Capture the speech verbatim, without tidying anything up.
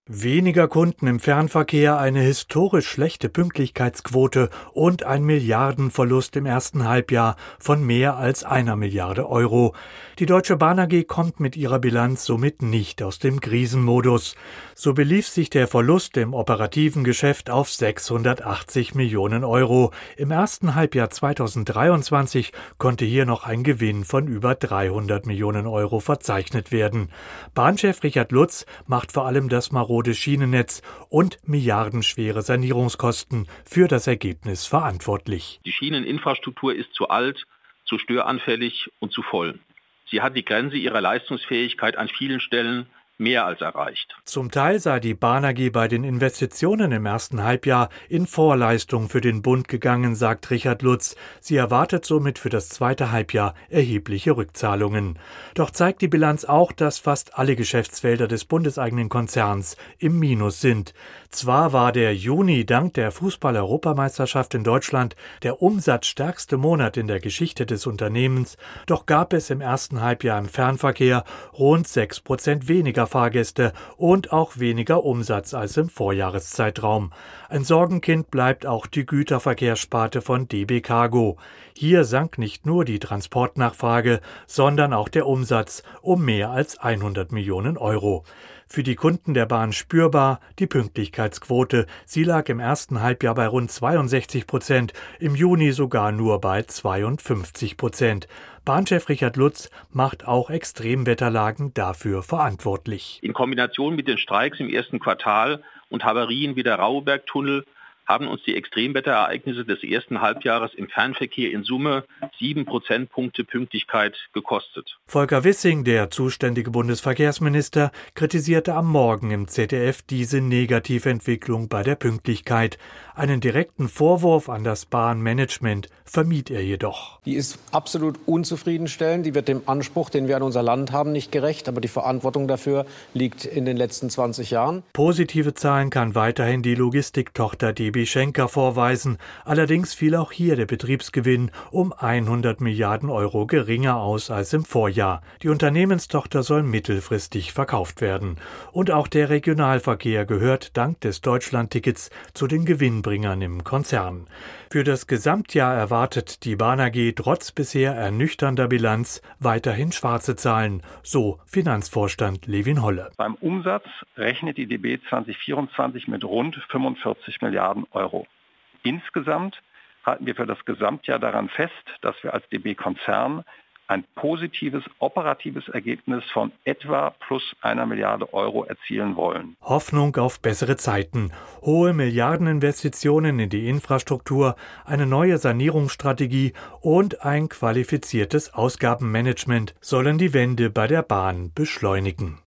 Weniger Kunden im Fernverkehr, eine historisch schlechte Pünktlichkeitsquote und ein Milliardenverlust im ersten Halbjahr von mehr als einer Milliarde Euro. Die Deutsche Bahn A G kommt mit ihrer Bilanz somit nicht aus dem Krisenmodus. So belief sich der Verlust im operativen Geschäft auf sechshundertachtzig Millionen Euro. Im ersten Halbjahr zweitausenddreiundzwanzig konnte hier noch ein Gewinn von über dreihundert Millionen Euro verzeichnet werden. Bahnchef Richard Lutz macht vor allem das marode Schienennetz und milliardenschwere Sanierungskosten für das Ergebnis verantwortlich. Die Schieneninfrastruktur ist zu alt, zu störanfällig und zu voll. Sie hat die Grenze ihrer Leistungsfähigkeit an vielen Stellen mehr als erreicht. Zum Teil sei die Bahn A G bei den Investitionen im ersten Halbjahr in Vorleistung für den Bund gegangen, sagt Richard Lutz. Sie erwartet somit für das zweite Halbjahr erhebliche Rückzahlungen. Doch zeigt die Bilanz auch, dass fast alle Geschäftsfelder des bundeseigenen Konzerns im Minus sind. Zwar war der Juni dank der Fußball-Europameisterschaft in Deutschland der umsatzstärkste Monat in der Geschichte des Unternehmens, doch gab es im ersten Halbjahr im Fernverkehr rund sechs Prozent weniger Fahrgäste und auch weniger Umsatz als im Vorjahreszeitraum. Ein Sorgenkind bleibt auch die Güterverkehrssparte von D B Cargo. Hier sank nicht nur die Transportnachfrage, sondern auch der Umsatz um mehr als hundert Millionen Euro. Für die Kunden der Bahn spürbar die Pünktlichkeitsquote. Sie lag im ersten Halbjahr bei rund zweiundsechzig Prozent, im Juni sogar nur bei zweiundfünfzig Prozent. Bahnchef Richard Lutz macht auch Extremwetterlagen dafür verantwortlich. In Kombination mit den Streiks im ersten Quartal und Havarien wie der Rauheberg-Tunnel haben uns die Extremwetterereignisse des ersten Halbjahres im Fernverkehr in Summe sieben Prozentpunkte Pünktlichkeit gekostet. Volker Wissing, der zuständige Bundesverkehrsminister, kritisierte am Morgen im Z D F diese Negativentwicklung bei der Pünktlichkeit. Einen direkten Vorwurf an das Bahnmanagement vermied er jedoch. Die ist absolut unzufriedenstellend. Die wird dem Anspruch, den wir an unser Land haben, nicht gerecht. Aber die Verantwortung dafür liegt in den letzten zwanzig Jahren. Positive Zahlen kann weiterhin die Logistiktochter D B Schenker vorweisen. Allerdings fiel auch hier der Betriebsgewinn um hundert Milliarden Euro geringer aus als im Vorjahr. Die Unternehmenstochter soll mittelfristig verkauft werden. Und auch der Regionalverkehr gehört dank des Deutschlandtickets zu den Gewinnbringern im Konzern. Für das Gesamtjahr erwartet die Bahn A G trotz bisher ernüchternder Bilanz weiterhin schwarze Zahlen, so Finanzvorstand Levin Holle. Beim Umsatz rechnet die D B zwanzig vierundzwanzig mit rund fünfundvierzig Milliarden Euro. Insgesamt halten wir für das Gesamtjahr daran fest, dass wir als D B-Konzern ein positives operatives Ergebnis von etwa plus einer Milliarde Euro erzielen wollen. Hoffnung auf bessere Zeiten, hohe Milliardeninvestitionen in die Infrastruktur, eine neue Sanierungsstrategie und ein qualifiziertes Ausgabenmanagement sollen die Wende bei der Bahn beschleunigen.